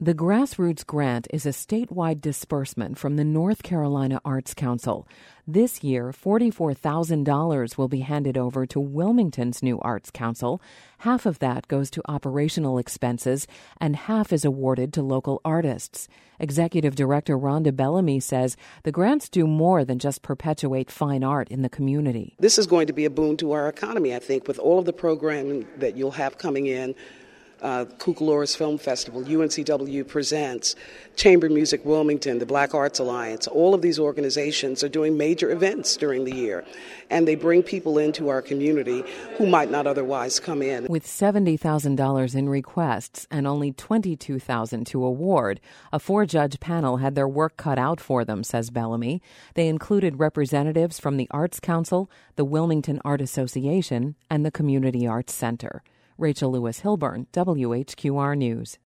The Grassroots Grant is a statewide disbursement from the North Carolina Arts Council. This year, $44,000 will be handed over to Wilmington's new Arts Council. Half of that goes to operational expenses, and half is awarded to local artists. Executive Director Rhonda Bellamy says the grants do more than just perpetuate fine art in the community. This is going to be a boon to our economy, I think, with all of the programming that you'll have coming in. Cucalouras Film Festival, UNCW Presents, Chamber Music Wilmington, the Black Arts Alliance. All of these organizations are doing major events during the year, and they bring people into our community who might not otherwise come in. With $70,000 in requests and only $22,000 to award, a 4-judge panel had their work cut out for them, says Bellamy. They included representatives from the Arts Council, the Wilmington Art Association, and the Community Arts Center. Rachel Lewis Hilburn, WHQR News.